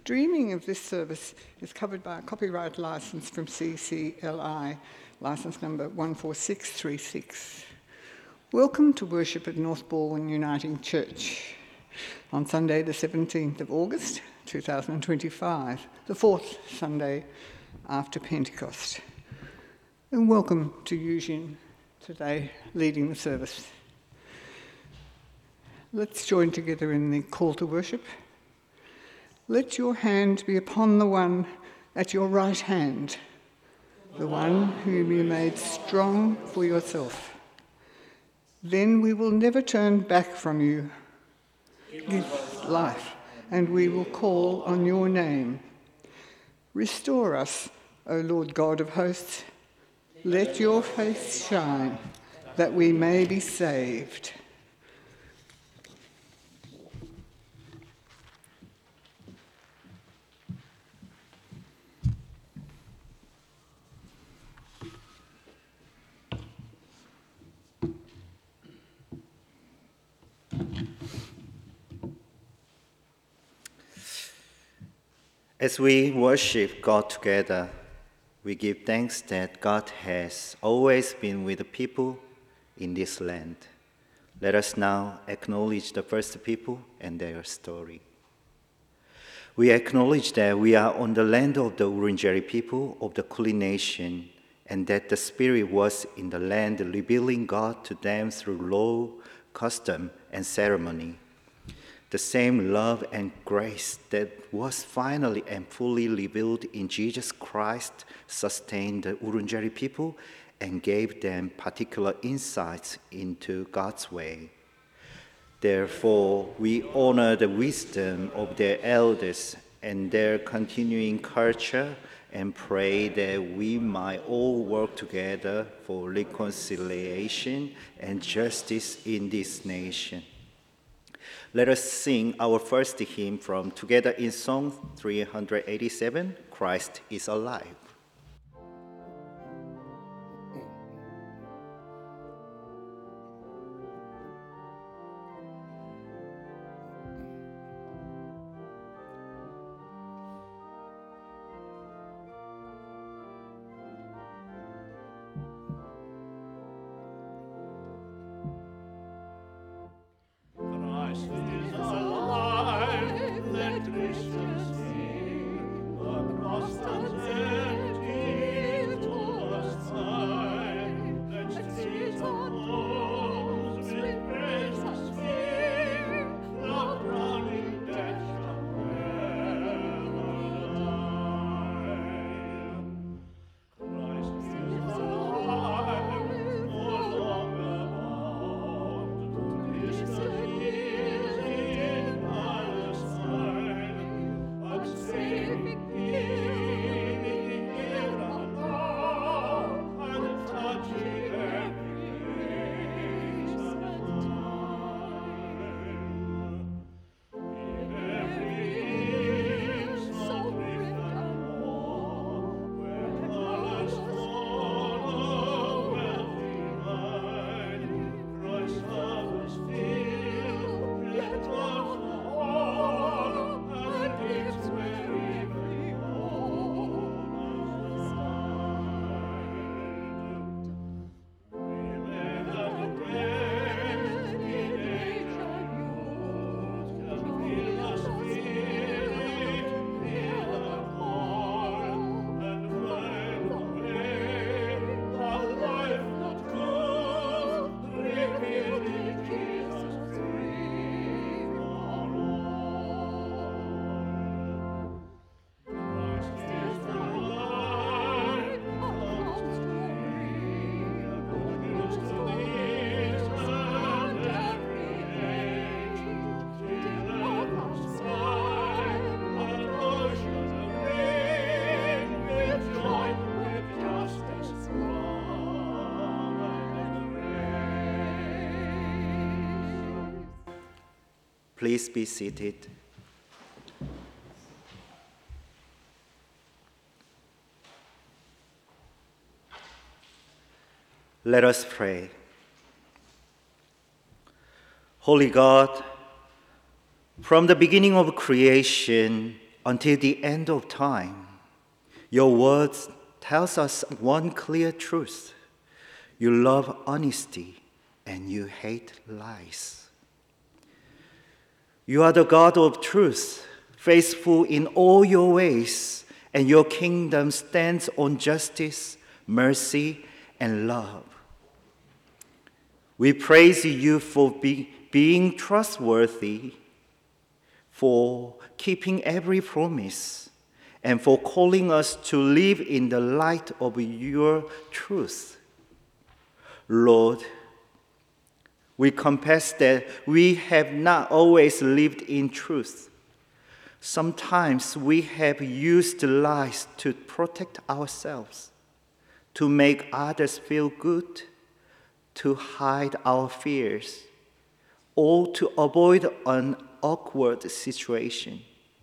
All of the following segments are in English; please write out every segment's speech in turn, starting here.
Streaming of this service is covered by a copyright license from CCLI, license number 14636. Welcome to worship at North Balwyn Uniting Church on Sunday the 17th of August 2025, the fourth Sunday after Pentecost. And welcome to Eugene today leading the service. Let's join together in the call to worship. Let your hand be upon the one at your right hand, the one whom you made strong for yourself. Then we will never turn back from you. Give life, and we will call on your name. Restore us, O Lord God of hosts. Let your face shine, that we may be saved. As we worship God together, we give thanks that God has always been with the people in this land. Let us now acknowledge the first people and their story. We acknowledge that we are on the land of the Wurundjeri people of the Kulin Nation, and that the Spirit was in the land revealing God to them through law, custom, and ceremony. The same love and grace that was finally and fully revealed in Jesus Christ sustained the Wurundjeri people and gave them particular insights into God's way. Therefore, we honor the wisdom of their elders and their continuing culture and pray that we might all work together for reconciliation and justice in this nation. Let us sing our first hymn from Together in Song 387, Christ is Alive. Please be seated. Let us pray. Holy God, from the beginning of creation, until the end of time. Your words tells us one clear truth. You love honesty and you hate lies. You are the God of truth, faithful in all your ways, and your kingdom stands on justice, mercy, and love. We praise you for being trustworthy, for keeping every promise, and for calling us to live in the light of your truth. Lord, we confess that we have not always lived in truth. Sometimes we have used lies to protect ourselves, to make others feel good, to hide our fears, or to avoid an awkward situation.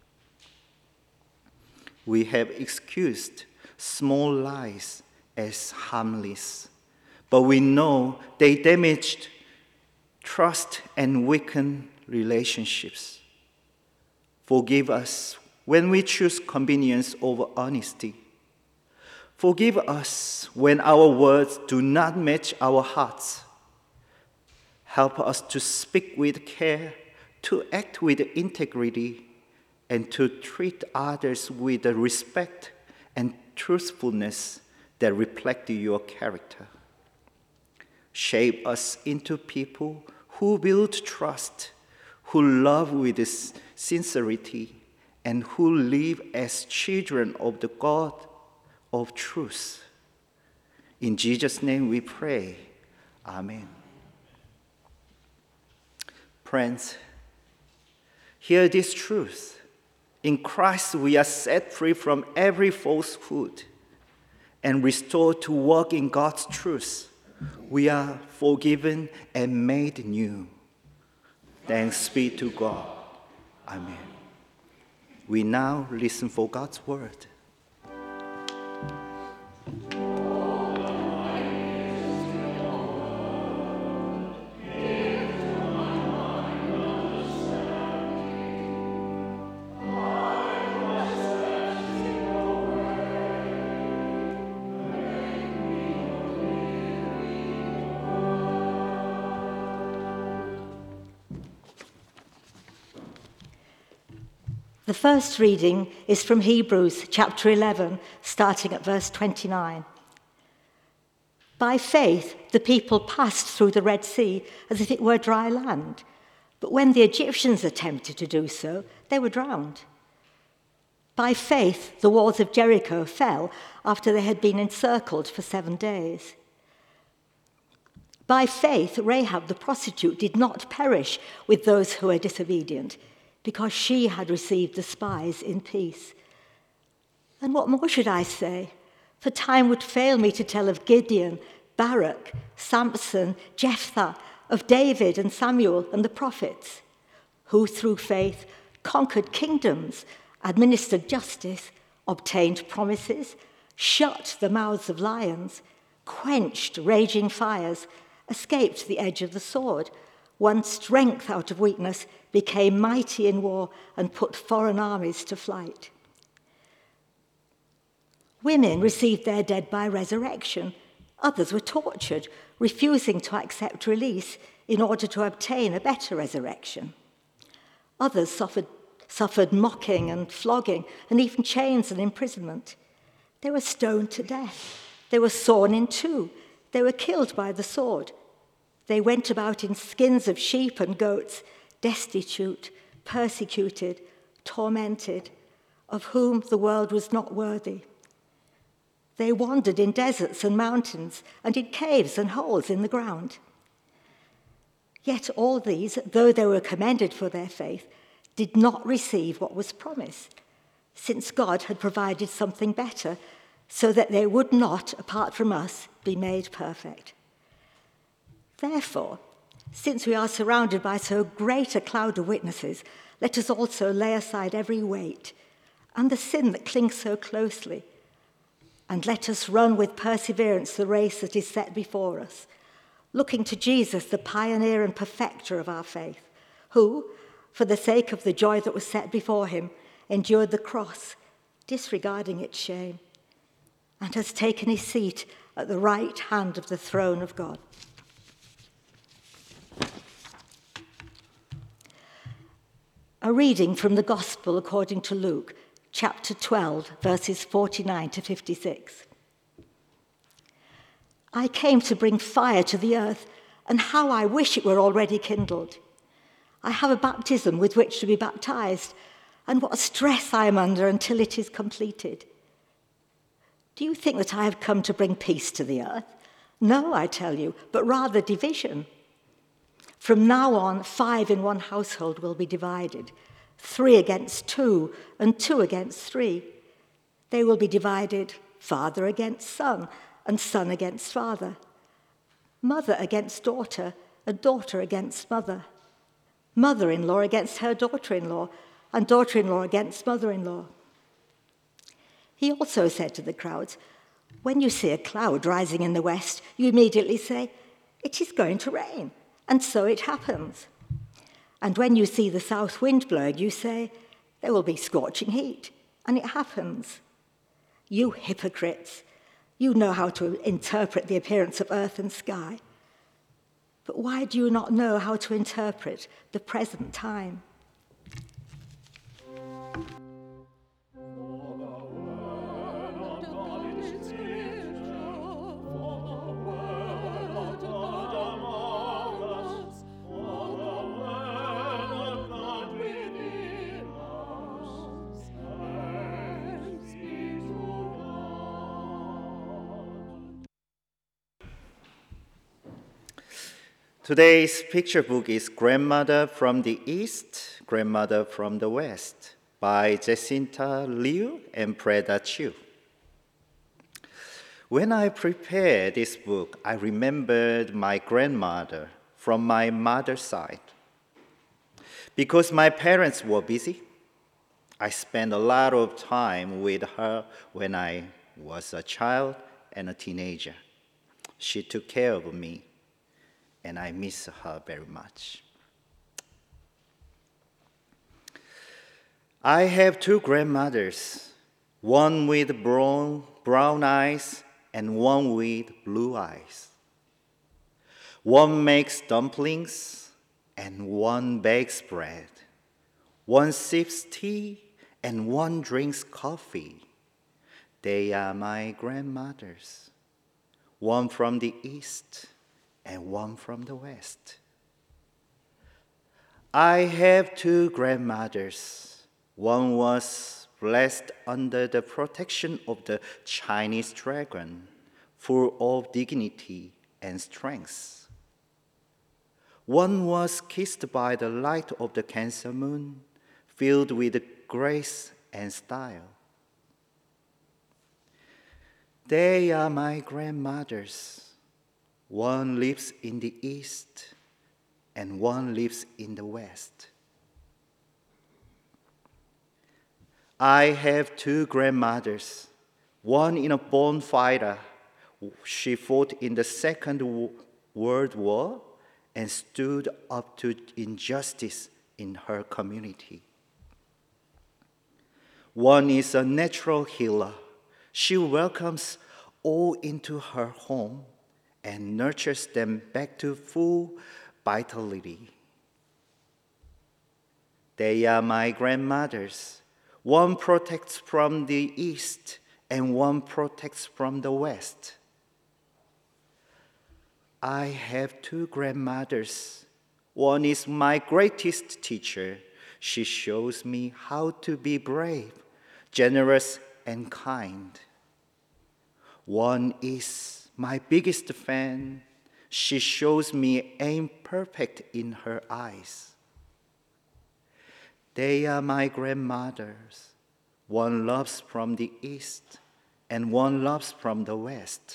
We have excused small lies as harmless, but we know they damaged trust and weaken relationships. Forgive us when we choose convenience over honesty. Forgive us when our words do not match our hearts. Help us to speak with care, to act with integrity, and to treat others with the respect and truthfulness that reflect your character. Shape us into people who build trust, who love with sincerity, and who live as children of the God of truth. In Jesus' name we pray. Amen. Friends, hear this truth. In Christ we are set free from every falsehood and restored to walk in God's truth. We are forgiven and made new. Thanks be to God. Amen. We now listen for God's word. The first reading is from Hebrews chapter 11, starting at verse 29. By faith, the people passed through the Red Sea as if it were dry land. But when the Egyptians attempted to do so, they were drowned. By faith, the walls of Jericho fell after they had been encircled for 7 days. By faith, Rahab the prostitute did not perish with those who were disobedient, because she had received the spies in peace. And what more should I say? For time would fail me to tell of Gideon, Barak, Samson, Jephthah, of David and Samuel and the prophets, who through faith conquered kingdoms, administered justice, obtained promises, shut the mouths of lions, quenched raging fires, escaped the edge of the sword, won strength out of weakness, became mighty in war, and put foreign armies to flight. Women received their dead by resurrection. Others were tortured, refusing to accept release in order to obtain a better resurrection. Others suffered mocking and flogging, and even chains and imprisonment. They were stoned to death. They were sawn in two. They were killed by the sword. They went about in skins of sheep and goats, destitute, persecuted, tormented, of whom the world was not worthy. They wandered in deserts and mountains, and in caves and holes in the ground. Yet all these, though they were commended for their faith, did not receive what was promised, since God had provided something better, so that they would not, apart from us, be made perfect. Therefore, since we are surrounded by so great a cloud of witnesses, let us also lay aside every weight and the sin that clings so closely, and let us run with perseverance the race that is set before us, looking to Jesus, the pioneer and perfecter of our faith, who, for the sake of the joy that was set before him, endured the cross, disregarding its shame, and has taken his seat at the right hand of the throne of God. A reading from the Gospel according to Luke, chapter 12, verses 49 to 56. I came to bring fire to the earth, and how I wish it were already kindled. I have a baptism with which to be baptized, and what stress I am under until it is completed. Do you think that I have come to bring peace to the earth? No, I tell you, but rather division. From now on, 5 in one household will be divided, 3 against 2, and 2 against 3. They will be divided, father against son, and son against father, mother against daughter, and daughter against mother, mother-in-law against her daughter-in-law, and daughter-in-law against mother-in-law. He also said to the crowds, when you see a cloud rising in the west, you immediately say, it is going to rain, and so it happens. And when you see the south wind blowing, you say, there will be scorching heat, and it happens. You hypocrites! You know how to interpret the appearance of earth and sky. But why do you not know how to interpret the present time? Today's picture book is Grandmother from the East, Grandmother from the West by Jacinta Liu and Preda Chiu. When I prepared this book, I remembered my grandmother from my mother's side. Because my parents were busy, I spent a lot of time with her when I was a child and a teenager. She took care of me, and I miss her very much. I have 2 grandmothers, one with brown eyes and one with blue eyes. One makes dumplings and one bakes bread. One sips tea and one drinks coffee. They are my grandmothers, one from the East and one from the West. I have 2 grandmothers. One was blessed under the protection of the Chinese dragon, full of dignity and strength. One was kissed by the light of the Cancer moon, filled with grace and style. They are my grandmothers. One lives in the East, and one lives in the West. I have 2 grandmothers, one in a born fighter. She fought in the Second World War and stood up to injustice in her community. One is a natural healer. She welcomes all into her home and nurtures them back to full vitality. They are my grandmothers. One protects from the East and one protects from the West. I have 2 grandmothers. One is my greatest teacher. She shows me how to be brave, generous, and kind. One is my biggest fan. She shows me aim perfect in her eyes. They are my grandmothers. One loves from the East and one loves from the West.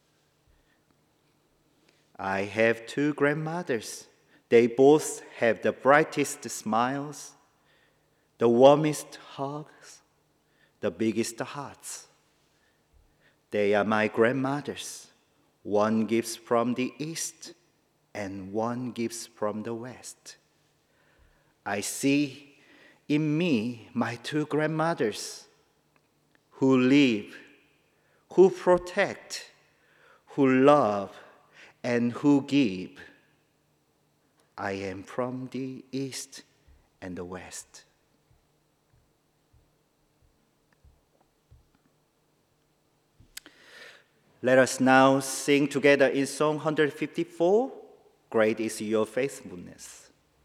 I have 2 grandmothers. They both have the brightest smiles, the warmest hugs, the biggest hearts. They are my grandmothers. One gives from the East and one gives from the West. I see in me my two grandmothers who live, who protect, who love, and who give. I am from the east and the west. Let us now sing together in Song 154, Great is Your Faithfulness.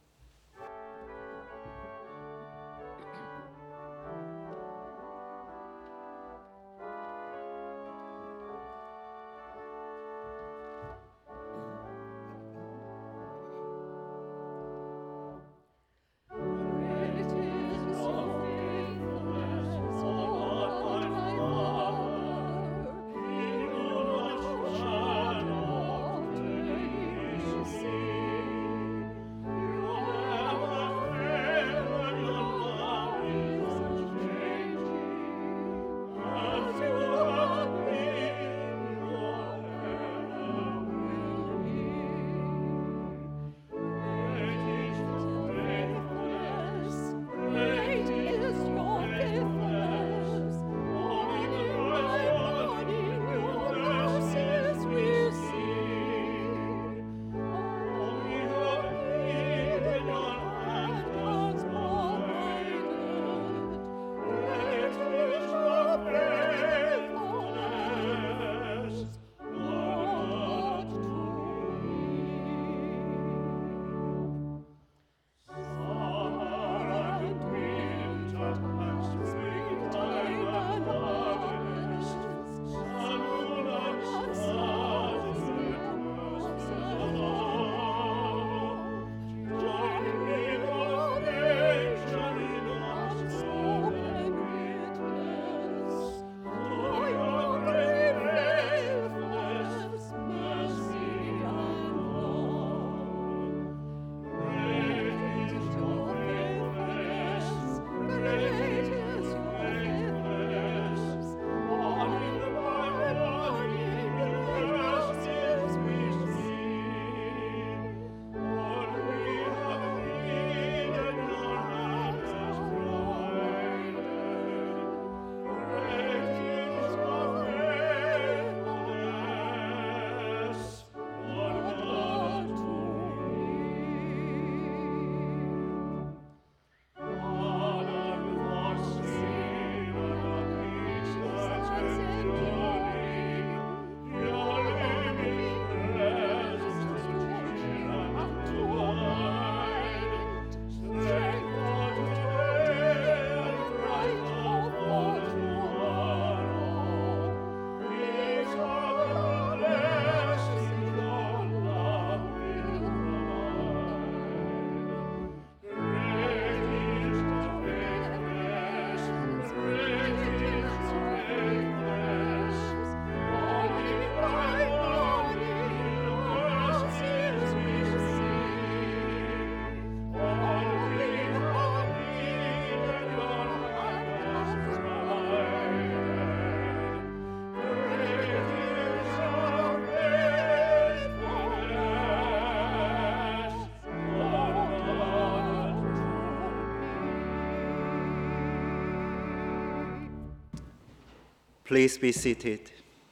Please be seated.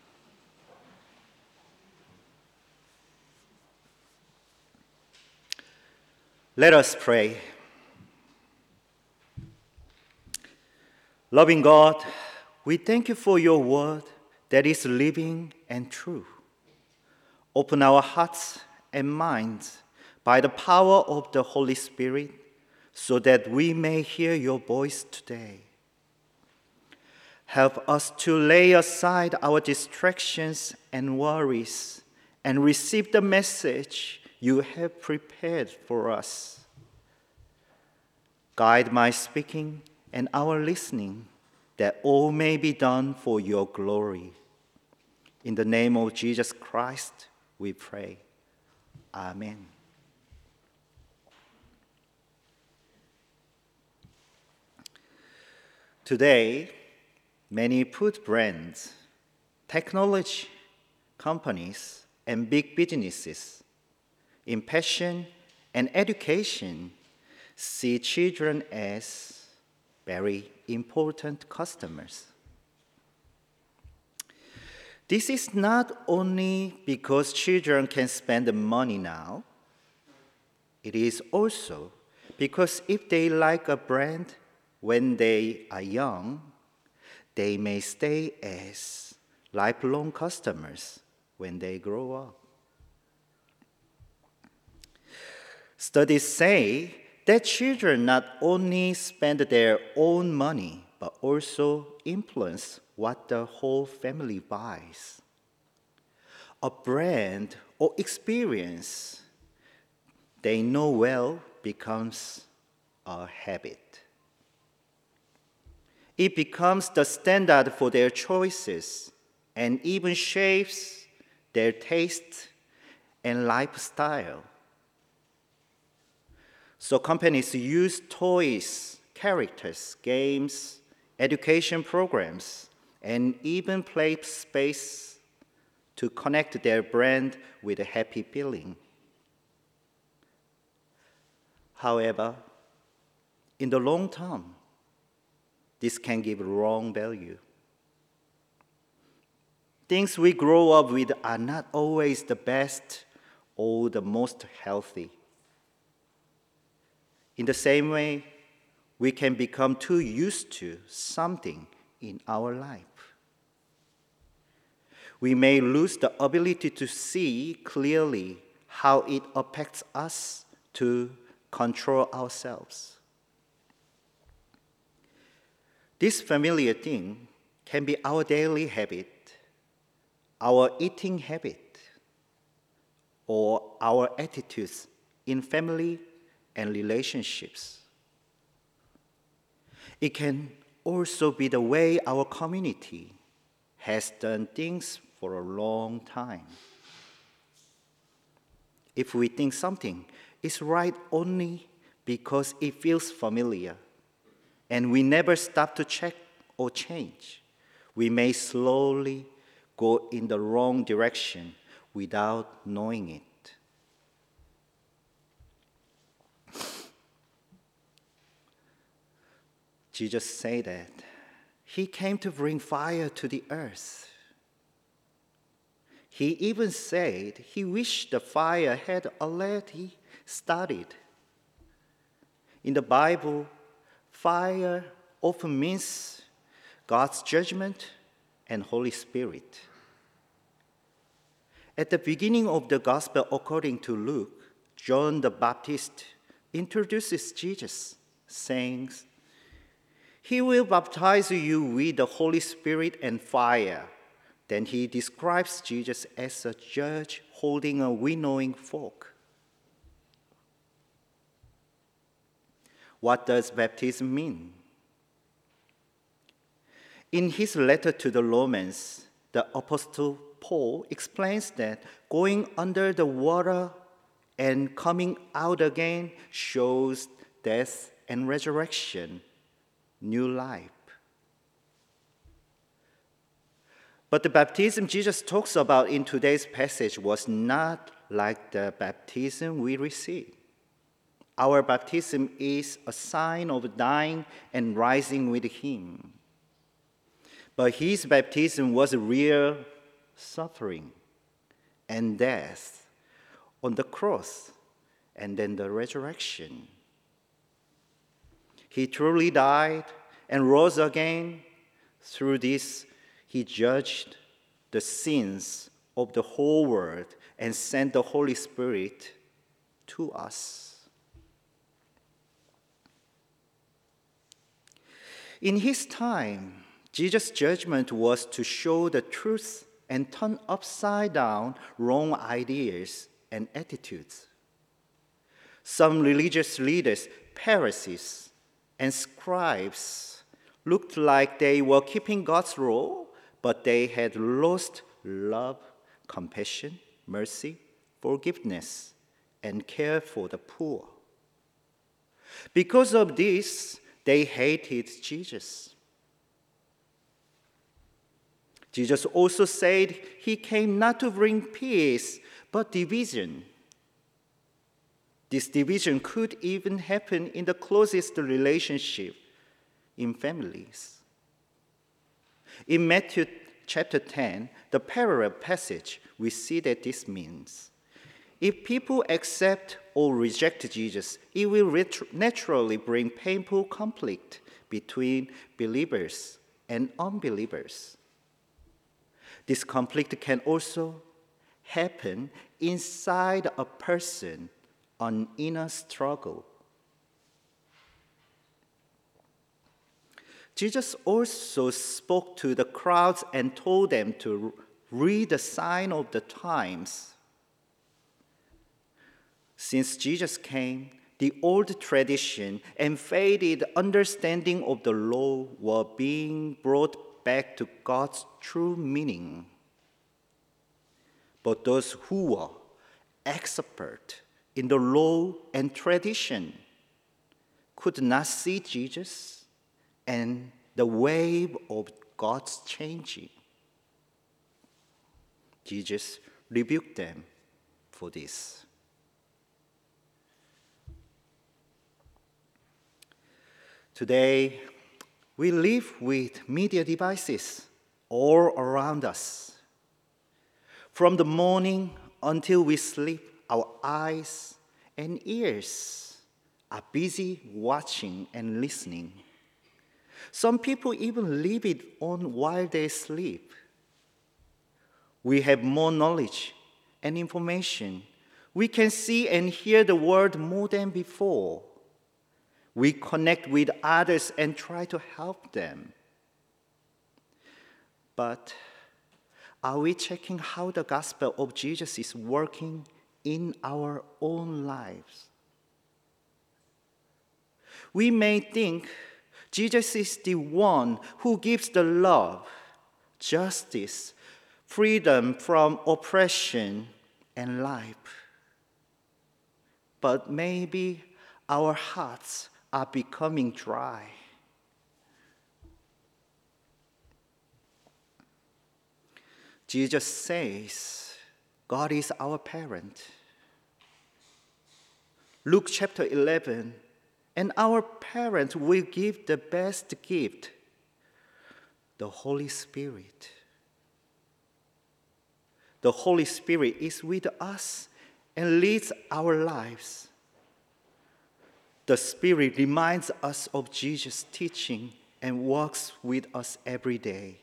Let us pray. Loving God, we thank you for your word that is living and true. Open our hearts and minds by the power of the Holy Spirit so that we may hear your voice today. Help us to lay aside our distractions and worries and receive the message you have prepared for us. Guide my speaking and our listening, that all may be done for your glory. In the name of Jesus Christ, we pray. Amen. Today, many food brands, technology companies, and big businesses in passion and education see children as very important customers. This is not only because children can spend the money now, it is also because if they like a brand when they are young, they may stay as lifelong customers when they grow up. Studies say that children not only spend their own money, but also influence what the whole family buys. A brand or experience they know well becomes a habit. It becomes the standard for their choices and even shapes their taste and lifestyle. So companies use toys, characters, games, education programs, and even play space to connect their brand with a happy feeling. However, in the long term, this can give wrong value. Things we grow up with are not always the best or the most healthy. In the same way, we can become too used to something in our life. We may lose the ability to see clearly how it affects us to control ourselves. This familiar thing can be our daily habit, our eating habit, or our attitudes in family and relationships. It can also be the way our community has done things for a long time. If we think something is right only because it feels familiar, and we never stop to check or change, we may slowly go in the wrong direction without knowing it. Jesus said that he came to bring fire to the earth. He even said he wished the fire had already started. In the Bible, fire often means God's judgment and Holy Spirit. At the beginning of the Gospel according to Luke, John the Baptist introduces Jesus, saying, "He will baptize you with the Holy Spirit and fire." Then he describes Jesus as a judge holding a winnowing fork. What does baptism mean? In his letter to the Romans, the Apostle Paul explains that going under the water and coming out again shows death and resurrection, new life. But the baptism Jesus talks about in today's passage was not like the baptism we receive. Our baptism is a sign of dying and rising with him. But his baptism was real suffering and death on the cross and then the resurrection. He truly died and rose again. Through this, he judged the sins of the whole world and sent the Holy Spirit to us. In his time, Jesus' judgment was to show the truth and turn upside down wrong ideas and attitudes. Some religious leaders, Pharisees, and scribes looked like they were keeping God's law, but they had lost love, compassion, mercy, forgiveness, and care for the poor. Because of this, they hated Jesus. Jesus also said he came not to bring peace, but division. This division could even happen in the closest relationship, in families. In Matthew chapter 10, the parallel passage, we see that this means if people accept or reject Jesus, it will naturally bring painful conflict between believers and unbelievers. This conflict can also happen inside a person, an inner struggle. Jesus also spoke to the crowds and told them to read the sign of the times. Since Jesus came, the old tradition and faded understanding of the law were being brought back to God's true meaning. But those who were expert in the law and tradition could not see Jesus and the wave of God's changing. Jesus rebuked them for this. Today, we live with media devices all around us. From the morning until we sleep, our eyes and ears are busy watching and listening. Some people even leave it on while they sleep. We have more knowledge and information. We can see and hear the world more than before. We connect with others and try to help them. But are we checking how the gospel of Jesus is working in our own lives? We may think Jesus is the one who gives the love, justice, freedom from oppression, and life. But maybe our hearts are becoming dry. Jesus says, God is our parent. Luke chapter 11, and our parent will give the best gift, the Holy Spirit. The Holy Spirit is with us and leads our lives. The Spirit reminds us of Jesus' teaching and walks with us every day.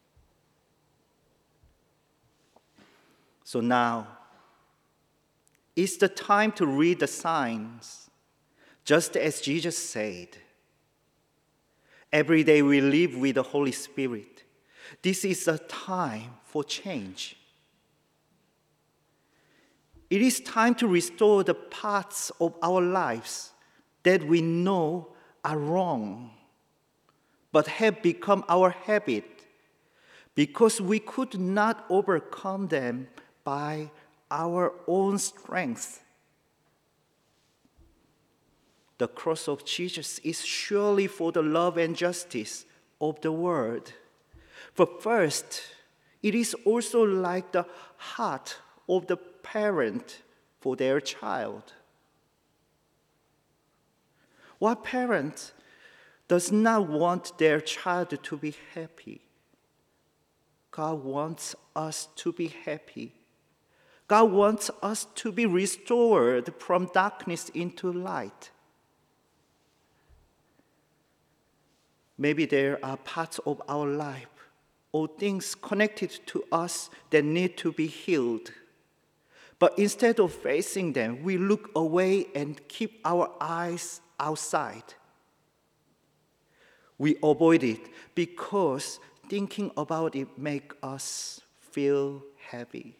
So now, it's the time to read the signs, just as Jesus said. Every day we live with the Holy Spirit. This is a time for change. It is time to restore the parts of our lives that we know are wrong, but have become our habit because we could not overcome them by our own strength. The cross of Jesus is surely for the love and justice of the world. But first, it is also like the heart of the parent for their child. What parent does not want their child to be happy? God wants us to be happy. God wants us to be restored from darkness into light. Maybe there are parts of our life or things connected to us that need to be healed. But instead of facing them, we look away and keep our eyes outside. We avoid it because thinking about it makes us feel heavy.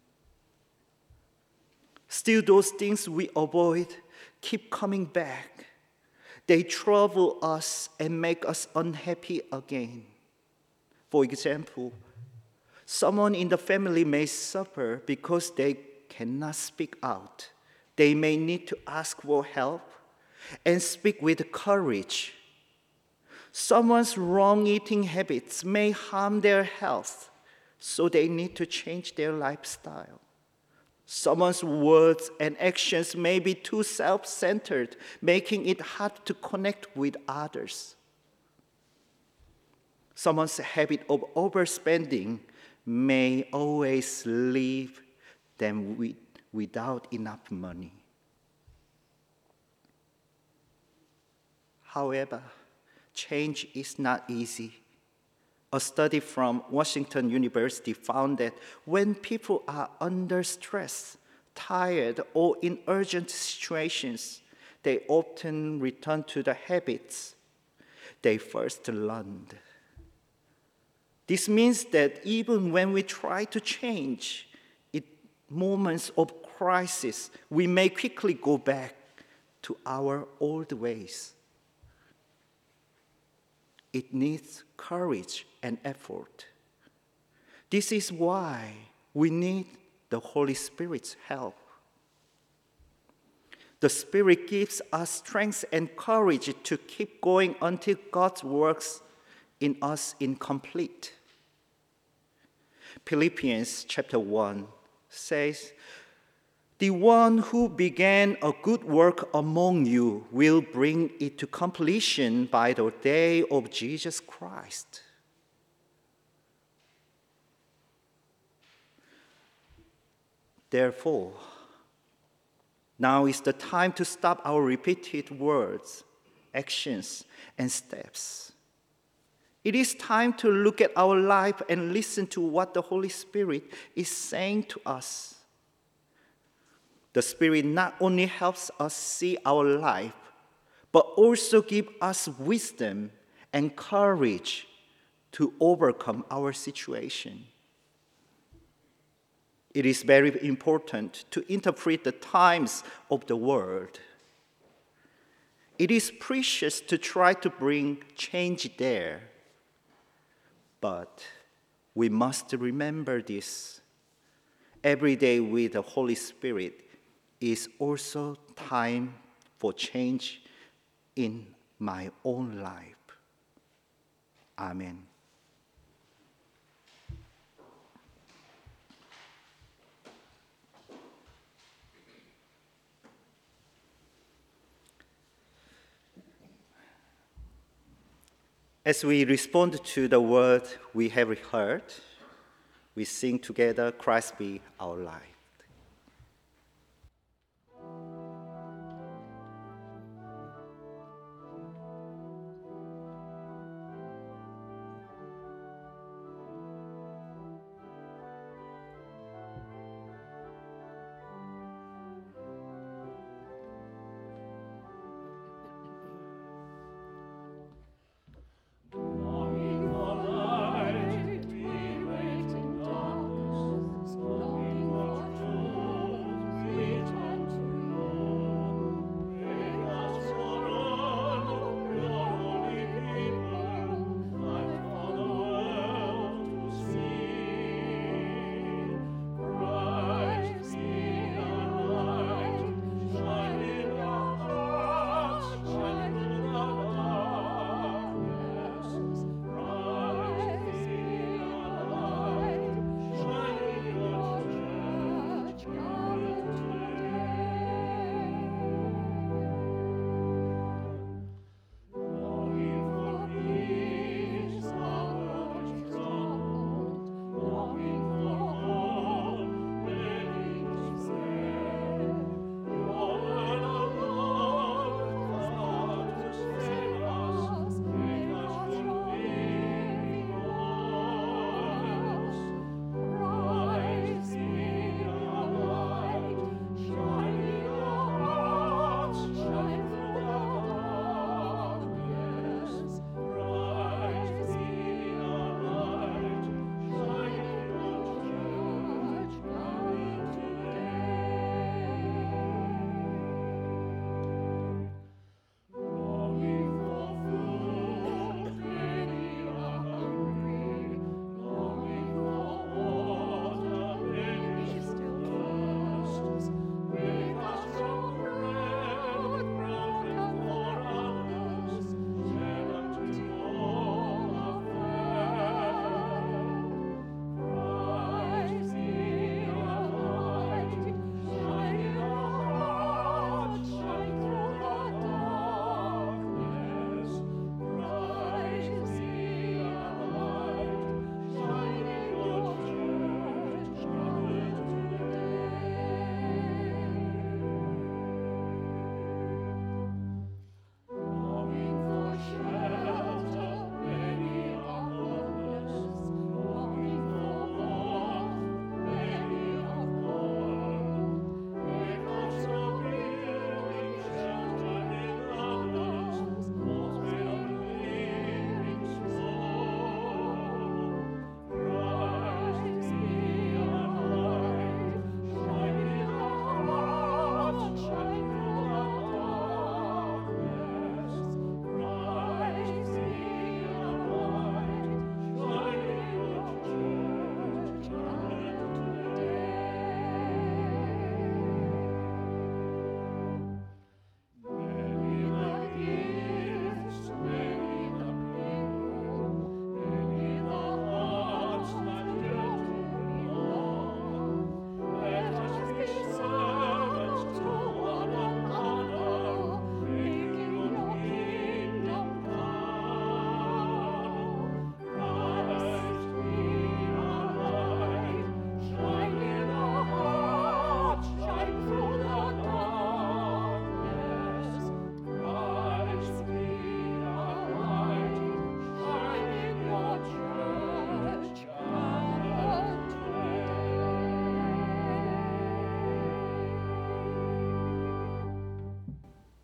Still, those things we avoid keep coming back. They trouble us and make us unhappy again. For example, someone in the family may suffer because they cannot speak out. They may need to ask for help and speak with courage. Someone's wrong eating habits may harm their health, so they need to change their lifestyle. Someone's words and actions may be too self-centered, making it hard to connect with others. Someone's habit of overspending may always leave them without enough money. However, change is not easy. A study from Washington University found that when people are under stress, tired, or in urgent situations, they often return to the habits they first learned. This means that even when we try to change, in moments of crisis, we may quickly go back to our old ways. It needs courage and effort. This is why we need the Holy Spirit's help. The Spirit gives us strength and courage to keep going until God's works in us incomplete. Philippians chapter 1 says, "The one who began a good work among you will bring it to completion by the day of Jesus Christ." Therefore, now is the time to stop our repeated words, actions, and steps. It is time to look at our life and listen to what the Holy Spirit is saying to us. The Spirit not only helps us see our life, but also gives us wisdom and courage to overcome our situation. It is very important to interpret the times of the world. It is precious to try to bring change there. But we must remember this. Every day with the Holy Spirit is also time for change in my own life. Amen. As we respond to the word we have heard, we sing together, "Christ be our life." Longing for light, we wait in darkness, longing for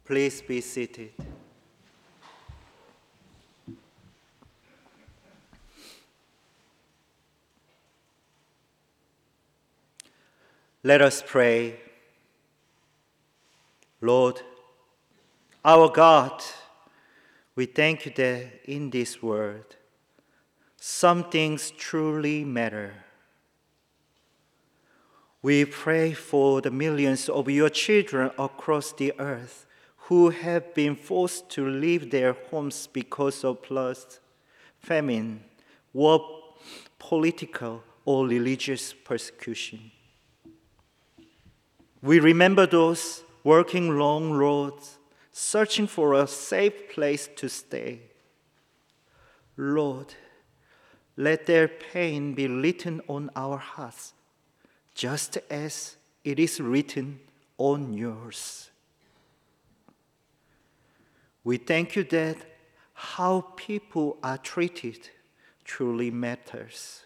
Please be seated. Let us pray. Lord, our God, we thank you that in this world, some things truly matter. We pray for the millions of your children across the earth who have been forced to leave their homes because of floods, famine, war, political or religious persecution. We remember those working long roads, searching for a safe place to stay. Lord, let their pain be written on our hearts, just as it is written on yours. We thank you that how people are treated truly matters.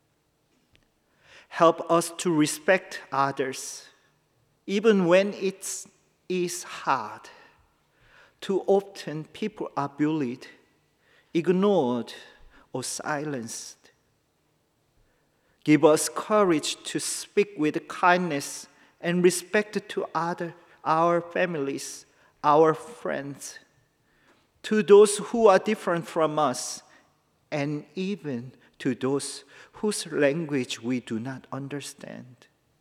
Help us to respect others, even when it is hard. Too often people are bullied, ignored, or silenced. Give us courage to speak with kindness and respect to our families, our friends, to those who are different from us, and even to those whose language we do not understand.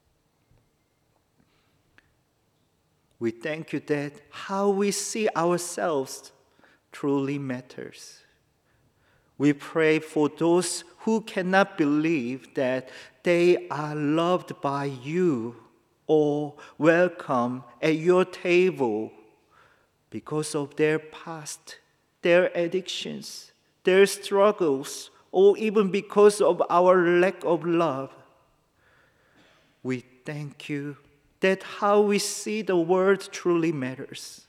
We thank you that how we see ourselves truly matters. We pray for those who cannot believe that they are loved by you or welcome at your table because of their past, their addictions, their struggles, or even because of our lack of love. We thank you that how we see the world truly matters.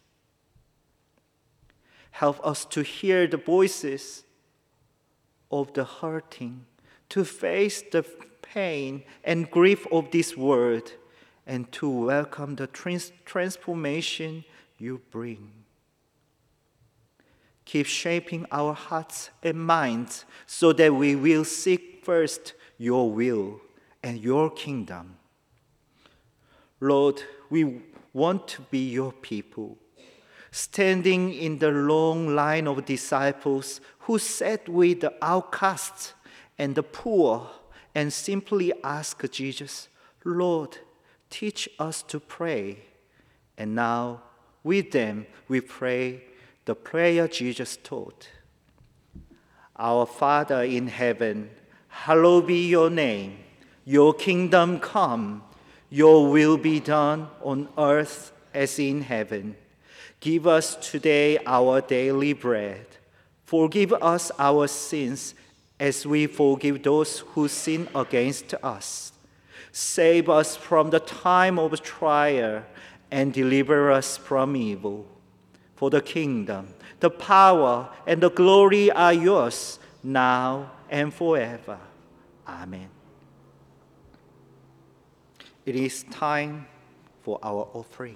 Help us to hear the voices of the hurting, to face the pain and grief of this world, and to welcome the transformation you bring. Keep shaping our hearts and minds so that we will seek first your will and your kingdom. Lord, we want to be your people, standing in the long line of disciples who sat with the outcasts and the poor and simply asked Jesus, Lord, teach us to pray. And now, with them, we pray the prayer Jesus taught. Our Father in heaven, hallowed be your name. Your kingdom come. Your will be done on earth as in heaven. Give us today our daily bread. Forgive us our sins as we forgive those who sin against us. Save us from the time of trial and deliver us from evil. For the kingdom, the power, and the glory are yours now and forever. Amen. It is time for our offering.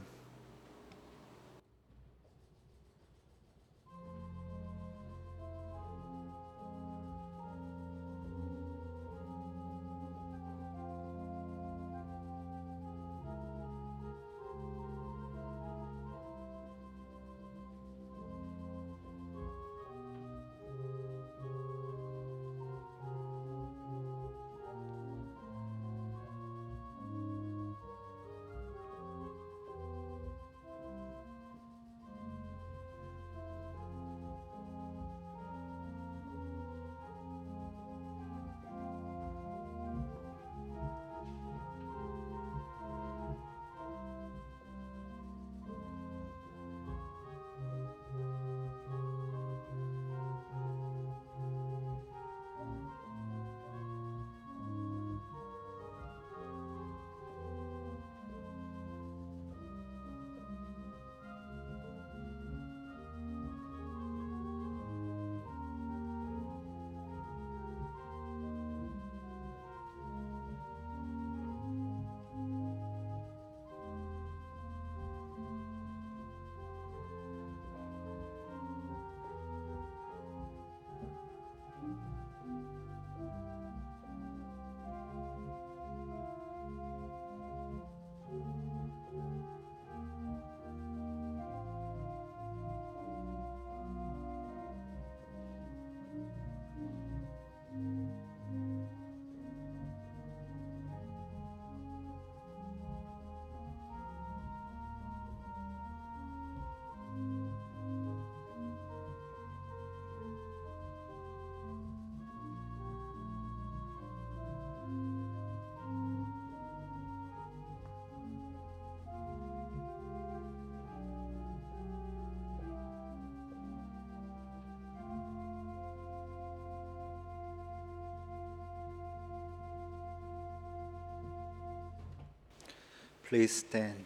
Please stand.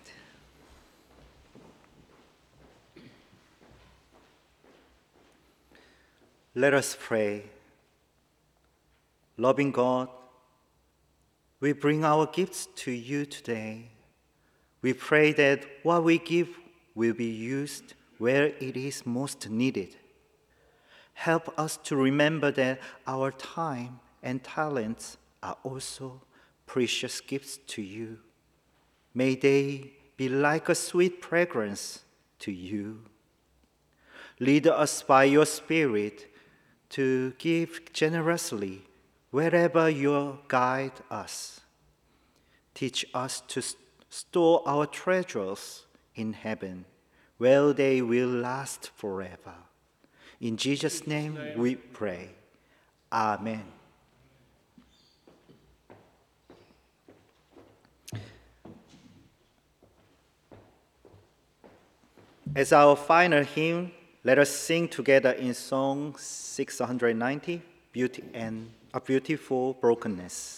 Let us pray. Loving God, we bring our gifts to you today. We pray that what we give will be used where it is most needed. Help us to remember that our time and talents are also precious gifts to you. May they be like a sweet fragrance to you. Lead us by your Spirit to give generously wherever you guide us. Teach us to store our treasures in heaven, where they will last forever. In Jesus' name we pray. Amen. As our final hymn, let us sing together in Song 690, Beauty and a Beautiful Brokenness.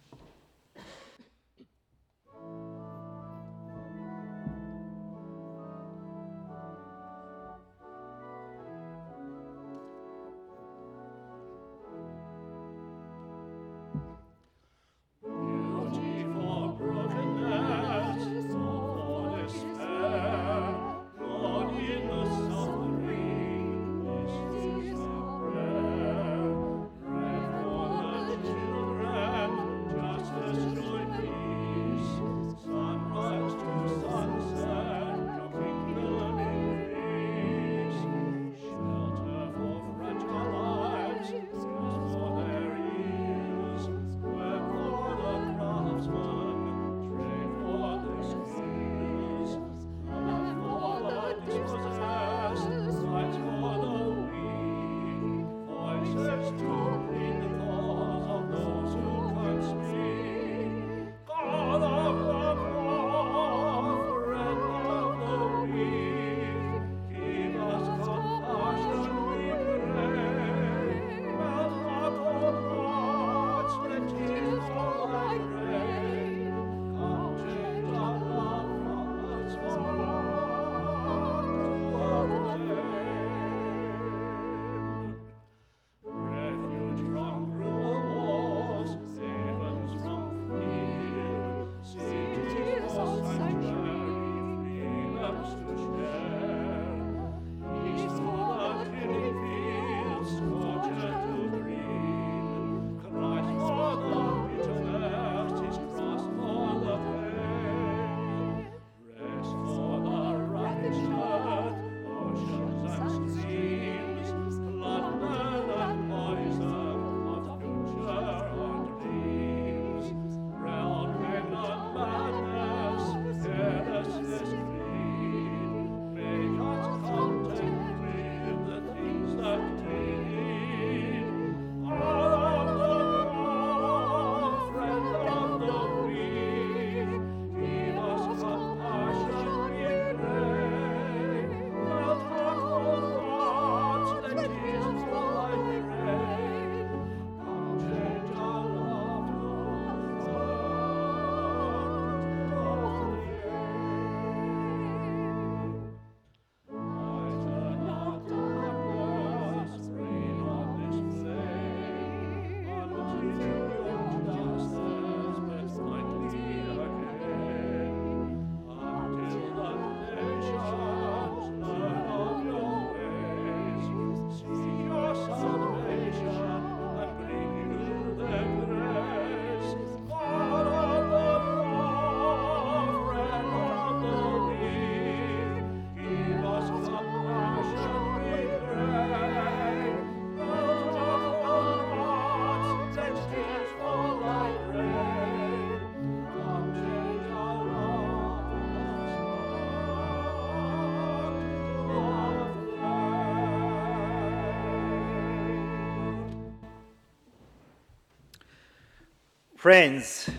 Friends,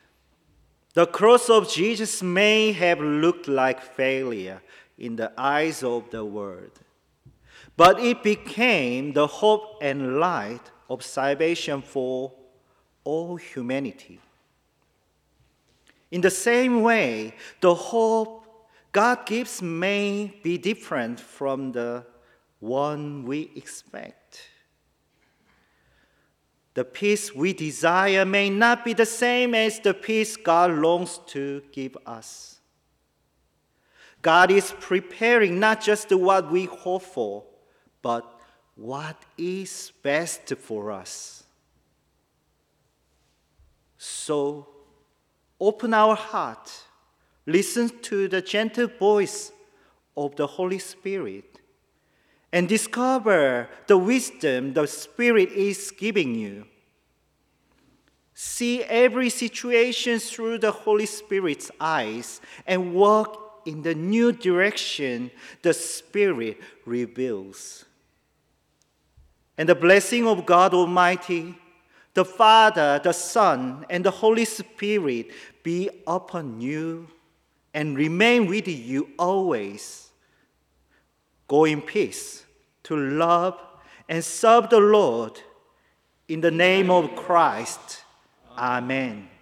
the cross of Jesus may have looked like failure in the eyes of the world, but it became the hope and light of salvation for all humanity. In the same way, the hope God gives may be different from the one we expect. The peace we desire may not be the same as the peace God longs to give us. God is preparing not just what we hope for, but what is best for us. So, open our heart, listen to the gentle voice of the Holy Spirit, and discover the wisdom the Spirit is giving you. See every situation through the Holy Spirit's eyes and walk in the new direction the Spirit reveals. And the blessing of God Almighty, the Father, the Son, and the Holy Spirit be upon you and remain with you always. Go in peace to love and serve the Lord. In the name of Christ, Amen.